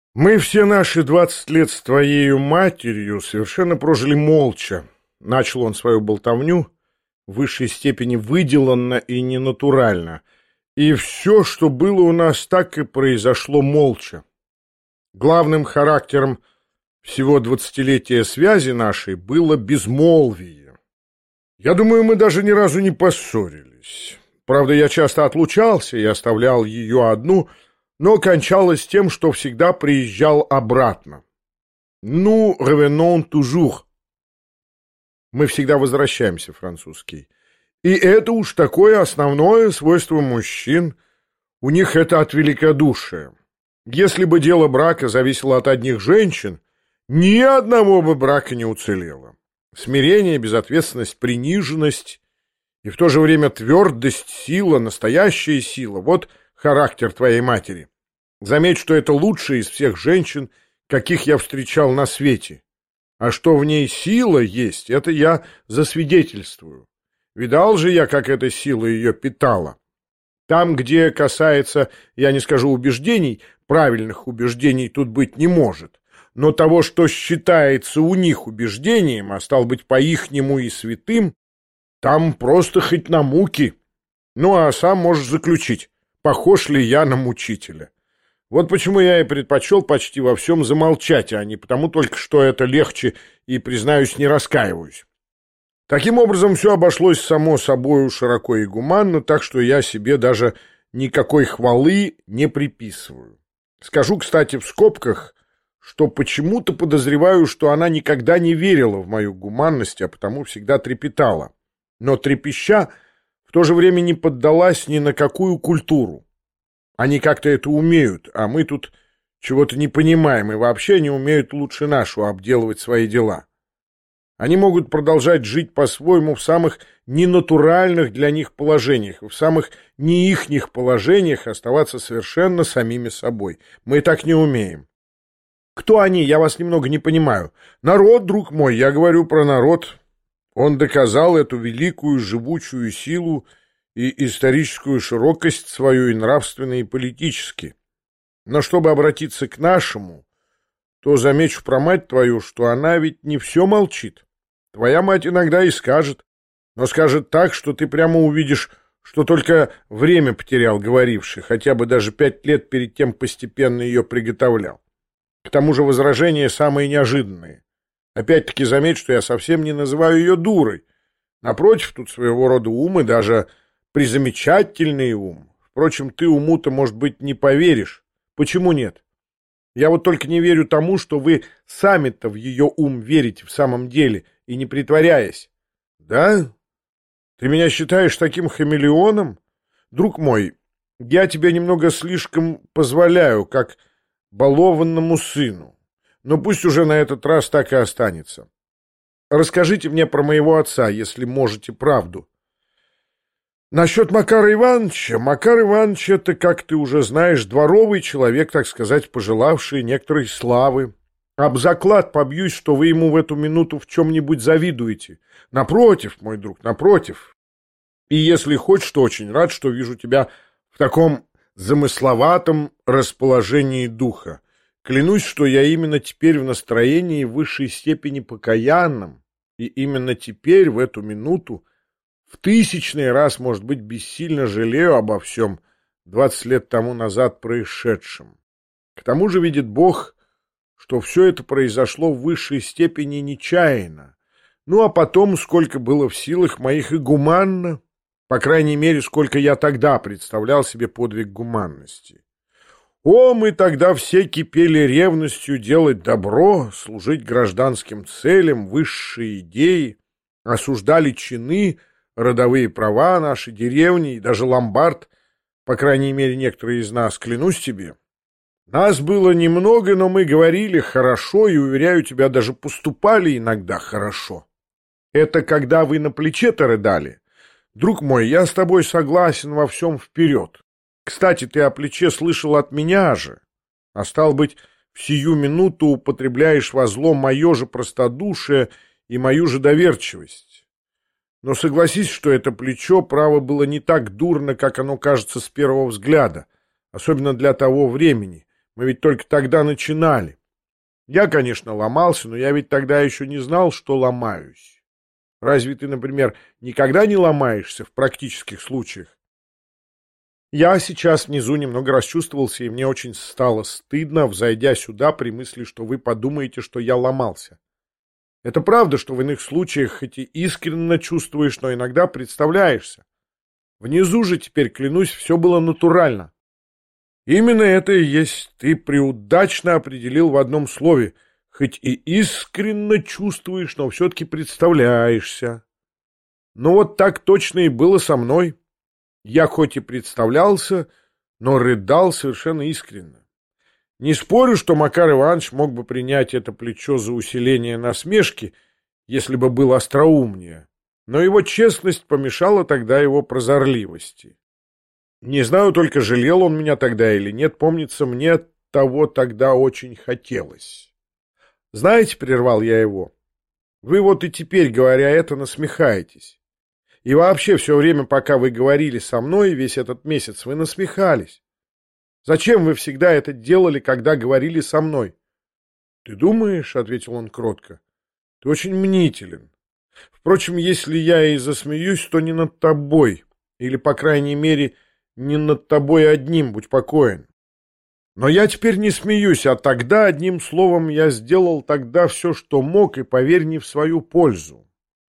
Мы все наши 20 лет с твоею матерью совершенно прожили молча. Начал он свою болтовню в высшей степени выделанно и ненатурально. И все, что было у нас, так и произошло молча. Главным характером всего 20-летия связи нашей было безмолвие. Я думаю, мы даже ни разу не поссорились. Правда, я часто отлучался и оставлял ее одну, но кончалось тем, что всегда приезжал обратно. «Nous revenons toujours». Мы всегда возвращаемся, французский. И это уж такое основное свойство мужчин. У них это от великодушия. Если бы дело брака зависело от одних женщин, ни одного бы брака не уцелело. Смирение, безответственность, приниженность и в то же время твердость, сила, настоящая сила — вот характер твоей матери. Заметь, что это лучшая из всех женщин, каких я встречал на свете. А что в ней сила есть, это я засвидетельствую. Видал же я, как эта сила ее питала. Там, где касается, я не скажу убеждений, правильных убеждений тут быть не может, но того, что считается у них убеждением, а стал быть по-ихнему и святым, там просто хоть на муки. Ну, а сам можешь заключить, похож ли я на мучителя. Вот почему я и предпочел почти во всем замолчать, а не потому только, что это легче, и, признаюсь, не раскаиваюсь. Таким образом, все обошлось само собою широко и гуманно, так что я себе даже никакой хвалы не приписываю. Скажу, кстати, в скобках, что почему-то подозреваю, что она никогда не верила в мою гуманность, а потому всегда трепетала. Но трепеща в то же время не поддалась ни на какую культуру. Они как-то это умеют, а мы тут чего-то не понимаем и вообще не умеют лучше нашу обделывать свои дела. Они могут продолжать жить по-своему в самых ненатуральных для них положениях, в самых не ихних положениях оставаться совершенно самими собой. Мы так не умеем. Кто они? Я вас немного не понимаю. Народ, друг мой, я говорю про народ. Он доказал эту великую живучую силу и историческую широкость свою и нравственно, и политически. Но чтобы обратиться к нашему, то замечу про мать твою, что она ведь не все молчит. Твоя мать иногда и скажет, но скажет так, что ты прямо увидишь, что только время потерял говоривший, хотя бы даже 5 лет перед тем постепенно ее приготовлял. К тому же возражения самые неожиданные. Опять-таки заметь, что я совсем не называю ее дурой. Напротив, тут своего рода ум и даже призамечательный ум. Впрочем, ты уму-то, может быть, не поверишь. Почему нет? Я вот только не верю тому, что вы сами-то в ее ум верите в самом деле, и не притворяясь. Да? Ты меня считаешь таким хамелеоном? Друг мой, я тебе немного слишком позволяю, как балованному сыну. Но пусть уже на этот раз так и останется. Расскажите мне про моего отца, если можете, правду. Насчет Макара Ивановича. Макар Иванович — это, как ты уже знаешь, дворовый человек, так сказать, пожелавший некоторой славы. Об заклад побьюсь, что вы ему в эту минуту в чем-нибудь завидуете. Напротив, мой друг, напротив. И если хочешь, то очень рад, что вижу тебя в таком замысловатом расположении духа. Клянусь, что я именно теперь в настроении в высшей степени покаянном, и именно теперь, в эту минуту, в 1000-й раз, может быть, бессильно жалею обо всем 20 лет тому назад происшедшем. К тому же видит Бог, что все это произошло в высшей степени нечаянно. Ну, а потом, сколько было в силах моих и гуманно, по крайней мере, сколько я тогда представлял себе подвиг гуманности. О, мы тогда все кипели ревностью делать добро, служить гражданским целям, высшие идеи, осуждали чины, родовые права наши, деревни и даже ломбард, по крайней мере, некоторые из нас, клянусь тебе. Нас было немного, но мы говорили хорошо и, уверяю тебя, даже поступали иногда хорошо. Это когда вы на плече-то рыдали. Друг мой, я с тобой согласен во всем вперед. Кстати, ты о плече слышал от меня же, а стал быть, в сию минуту употребляешь во зло мое же простодушие и мою же доверчивость. Но согласись, что это плечо, право, было не так дурно, как оно кажется с первого взгляда, особенно для того времени. Мы ведь только тогда начинали. Я, конечно, ломался, но я ведь тогда еще не знал, что ломаюсь. Разве ты, например, никогда не ломаешься в практических случаях? Я сейчас внизу немного расчувствовался, и мне очень стало стыдно, взойдя сюда при мысли, что вы подумаете, что я ломался. Это правда, что в иных случаях хоть и искренне чувствуешь, но иногда представляешься. Внизу же теперь, клянусь, все было натурально. Именно это и есть, ты преудачно определил в одном слове, хоть и искренне чувствуешь, но все-таки представляешься. Но вот так точно и было со мной. Я хоть и представлялся, но рыдал совершенно искренне. Не спорю, что Макар Иванович мог бы принять это плечо за усиление насмешки, если бы был остроумнее, но его честность помешала тогда его прозорливости. Не знаю только, жалел он меня тогда или нет, помнится, мне того тогда очень хотелось. Знаете, прервал я его, вы вот и теперь, говоря это, насмехаетесь. И вообще все время, пока вы говорили со мной, весь этот месяц, вы насмехались. Зачем вы всегда это делали, когда говорили со мной? — Ты думаешь, — ответил он кротко, — ты очень мнителен. Впрочем, если я и засмеюсь, то не над тобой, или, по крайней мере, не над тобой одним, будь покоен. Но я теперь не смеюсь, а тогда, одним словом, я сделал тогда все, что мог, и, поверь, не в свою пользу.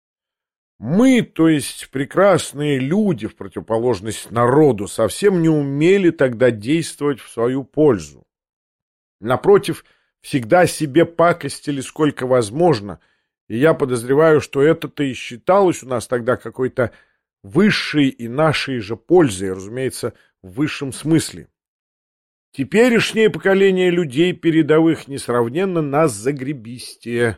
Мы, то есть прекрасные люди, в противоположность народу, совсем не умели тогда действовать в свою пользу. Напротив, всегда себе пакостили сколько возможно, и я подозреваю, что это-то и считалось у нас тогда какой-то высшей и нашей же пользой, разумеется, в высшем смысле. Теперешнее поколение людей передовых несравненно нас загребистее.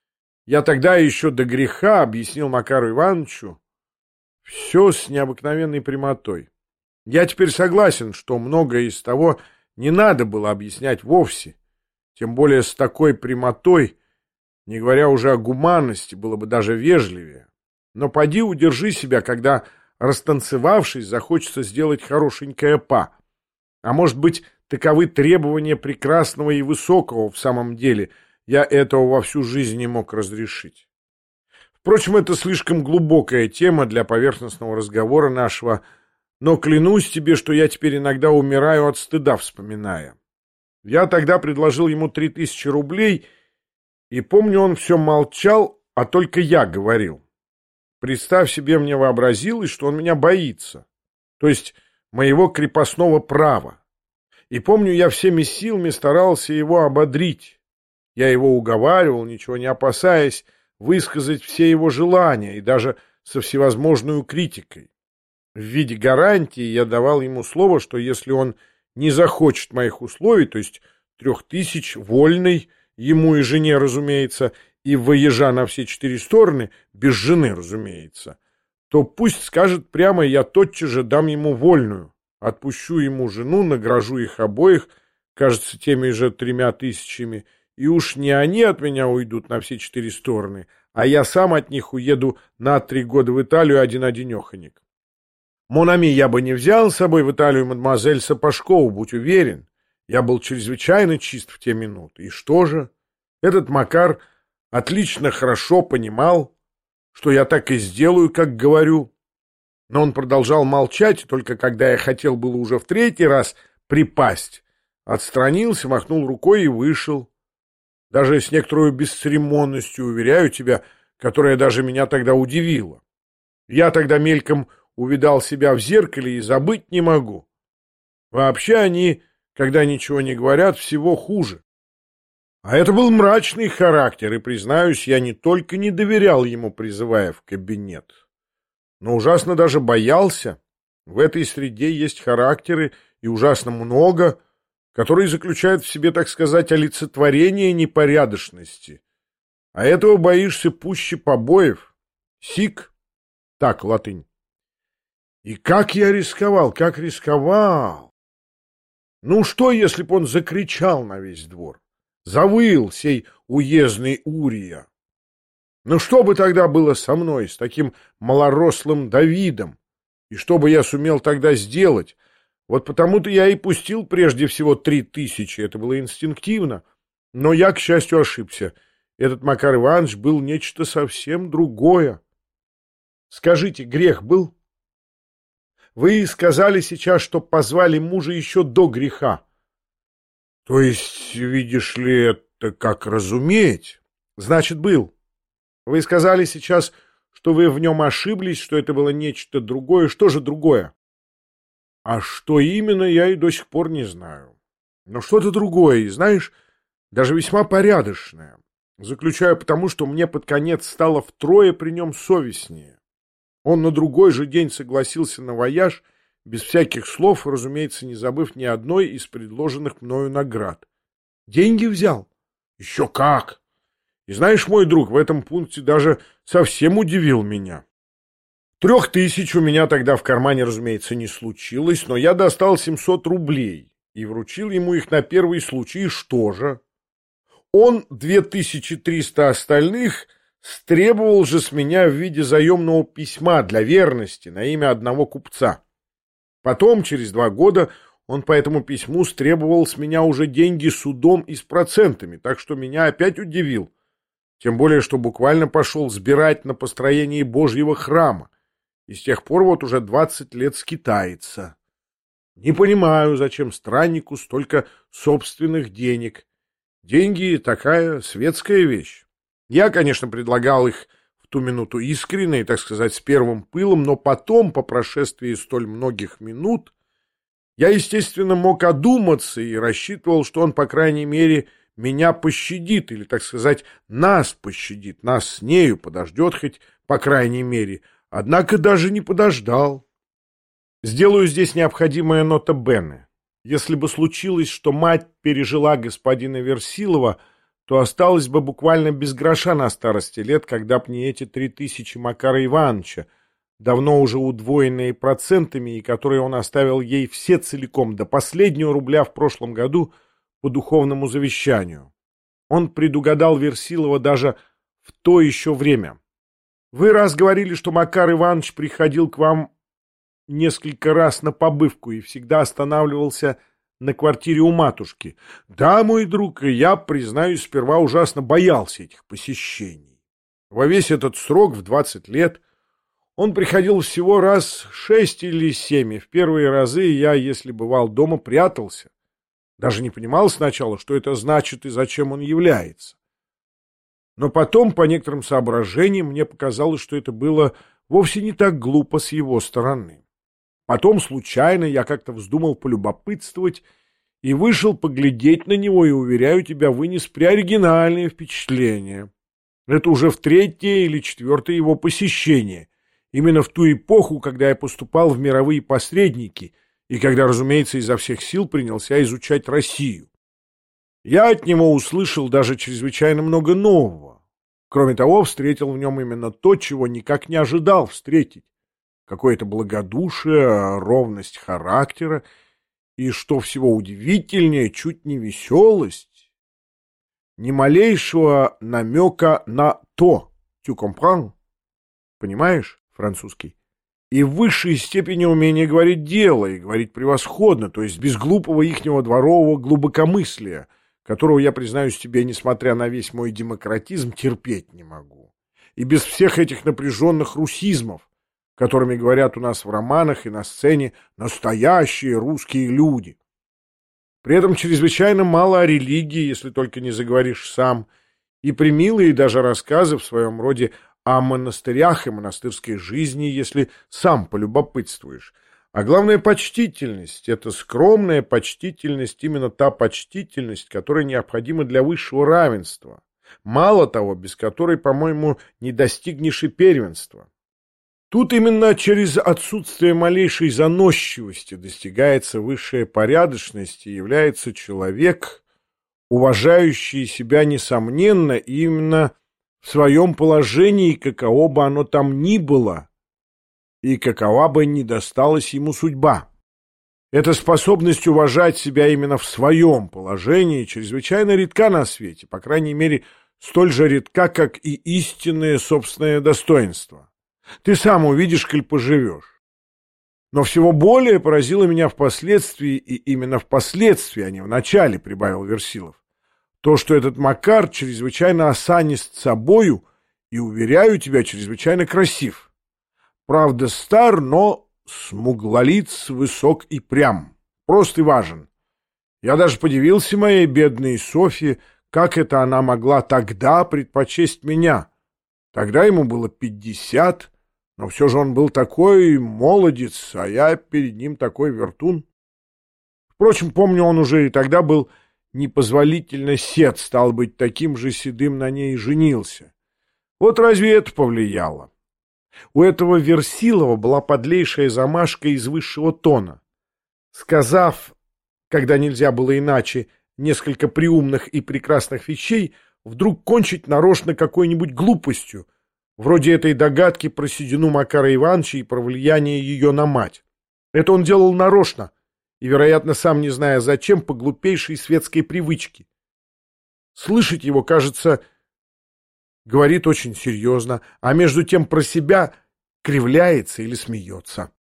Я тогда еще до греха объяснил Макару Ивановичу все с необыкновенной прямотой. Я теперь согласен, что многое из того не надо было объяснять вовсе, тем более с такой прямотой, не говоря уже о гуманности, было бы даже вежливее. Но поди удержи себя, когда, растанцевавшись, захочется сделать хорошенькое па. А может быть, таковы требования прекрасного и высокого в самом деле. Я этого во всю жизнь не мог разрешить. Впрочем, это слишком глубокая тема для поверхностного разговора нашего, но клянусь тебе, что я теперь иногда умираю от стыда, вспоминая. Я тогда предложил ему 3000 рублей, и помню, он все молчал, а только я говорил. Представь себе, мне вообразилось, что он меня боится, то есть моего крепостного права. И помню, я всеми силами старался его ободрить. Я его уговаривал, ничего не опасаясь, высказать все его желания и даже со всевозможной критикой. В виде гарантии я давал ему слово, что если он не захочет моих условий, то есть 3000 вольной, ему и жене, разумеется, и воежа на все 4 стороны, без жены, разумеется, то пусть скажет прямо, я тотчас же дам ему вольную, отпущу ему жену, награжу их обоих, кажется, теми же 3000, и уж не они от меня уйдут на все 4 стороны, а я сам от них уеду на 3 года в Италию один-одинеханик. Монами, я бы не взял с собой в Италию мадемуазель Сапожкову, будь уверен. Я был чрезвычайно чист в те минуты. И что же? Этот Макар отлично хорошо понимал, что я так и сделаю, как говорю. Но он продолжал молчать, и только когда я хотел было уже в 3-й раз припасть, отстранился, махнул рукой и вышел. Даже с некоторой бесцеремонностью, уверяю тебя, которая даже меня тогда удивила. Я тогда мельком увидал себя в зеркале и забыть не могу. Вообще они, когда ничего не говорят, всего хуже. А это был мрачный характер, и, признаюсь, я не только не доверял ему, призывая в кабинет, но ужасно даже боялся. В этой среде есть характеры, и ужасно много, которые заключают в себе, так сказать, олицетворение непорядочности. А этого боишься пуще побоев. Сик, так, латынь. И как я рисковал, как рисковал! Ну что, если б он закричал на весь двор, завыл сей уездный Урия? Ну что бы тогда было со мной, с таким малорослым Давидом? И что бы я сумел тогда сделать? Вот потому-то я и пустил прежде всего 3000, это было инстинктивно. Но я, к счастью, ошибся. Этот Макар Иванович был нечто совсем другое. Скажите, грех был? Вы сказали сейчас, что позвали мужа еще до греха. То есть, видишь ли, это как разуметь? Значит, был. Вы сказали сейчас, что вы в нем ошиблись, что это было нечто другое. Что же другое? А что именно, я и до сих пор не знаю. Но что-то другое, и знаешь, даже весьма порядочное. Заключаю потому, что мне под конец стало втрое при нем совестнее. Он на другой же день согласился на вояж, без всяких слов, разумеется, не забыв ни одной из предложенных мною наград. Деньги взял? Еще как! И знаешь, мой друг, в этом пункте даже совсем удивил меня. 3000 у меня тогда в кармане, разумеется, не случилось, но я достал 700 рублей и вручил ему их на первый случай. И что же? Он 2300 остальных стребовал же с меня в виде заемного письма для верности на имя одного купца. Потом, через 2 года, он по этому письму стребовал с меня уже деньги судом и с процентами, так что меня опять удивил. Тем более, что буквально пошел сбирать на построении Божьего храма. И с тех пор вот уже 20 лет скитается. Не понимаю, зачем страннику столько собственных денег. Деньги — такая светская вещь. Я, конечно, предлагал их в ту минуту искренне и, так сказать, с первым пылом, но потом, по прошествии столь многих минут, я, естественно, мог одуматься и рассчитывал, что он, по крайней мере, меня пощадит, или, так сказать, нас пощадит, нас с нею подождет хоть, по крайней мере, однако даже не подождал. Сделаю здесь необходимое нота бене. Если бы случилось, что мать пережила господина Версилова, то осталась бы буквально без гроша на старости лет, когда б не эти 3000 Макара Ивановича, давно уже удвоенные процентами, и которые он оставил ей все целиком до последнего рубля в прошлом году по духовному завещанию. Он предугадал Версилова даже в то еще время. Вы раз говорили, что Макар Иванович приходил к вам несколько раз на побывку и всегда останавливался на квартире у матушки. Да, мой друг, и я, признаюсь, сперва ужасно боялся этих посещений. Во весь этот срок, в 20 лет, он приходил всего раз 6 или 7, и в первые разы я, если бывал дома, прятался. Даже не понимал сначала, что это значит и зачем он является. Но потом, по некоторым соображениям, мне показалось, что это было вовсе не так глупо с его стороны. Потом, случайно, я как-то вздумал полюбопытствовать и вышел поглядеть на него, и, уверяю тебя, вынес преоригинальное впечатление. Это уже в 3-е или 4-е его посещение, именно в ту эпоху, когда я поступал в мировые посредники и когда, разумеется, изо всех сил принялся изучать Россию. Я от него услышал даже чрезвычайно много нового. Кроме того, встретил в нем именно то, чего никак не ожидал встретить. Какое-то благодушие, ровность характера и, что всего удивительнее, чуть не веселость. Ни малейшего намека на «то». Tu comprends? Понимаешь, французский? И в высшей степени умение говорить дело, и говорить превосходно, то есть без глупого ихнего дворового глубокомыслия, которого я, признаюсь тебе, несмотря на весь мой демократизм, терпеть не могу. И без всех этих напряженных русизмов, которыми говорят у нас в романах и на сцене настоящие русские люди. При этом чрезвычайно мало о религии, если только не заговоришь сам, и премилые даже рассказы в своем роде о монастырях и монастырской жизни, если сам полюбопытствуешь. А главное — почтительность. Это скромная почтительность, именно та почтительность, которая необходима для высшего равенства. Мало того, без которой, по-моему, не достигнешь и первенства. Тут именно через отсутствие малейшей заносчивости достигается высшая порядочность и является человек, уважающий себя несомненно именно в своем положении, каково бы оно там ни было, и какова бы ни досталась ему судьба. Эта способность уважать себя именно в своем положении чрезвычайно редка на свете, по крайней мере, столь же редка, как и истинное собственное достоинство. Ты сам увидишь, коль поживешь. Но всего более поразило меня впоследствии, и именно впоследствии, а не в начале, прибавил Версилов, то, что этот Макар чрезвычайно осанист собою и, уверяю тебя, чрезвычайно красив. Правда, стар, но смуглолиц, высок и прям, прост и важен. Я даже подивился моей бедной Софье, как это она могла тогда предпочесть меня. Тогда ему было 50, но все же он был такой молодец, а я перед ним такой вертун. Впрочем, помню, он уже и тогда был непозволительно сед, стал быть, таким же седым на ней и женился. Вот разве это повлияло? У этого Версилова была подлейшая замашка из высшего тона. Сказав, когда нельзя было иначе, несколько приумных и прекрасных вещей, вдруг кончить нарочно какой-нибудь глупостью, вроде этой догадки про седину Макара Ивановича и про влияние ее на мать. Это он делал нарочно, и, вероятно, сам не зная зачем, по глупейшей светской привычке. Слышать его, кажется, говорит очень серьезно, а между тем про себя кривляется или смеется.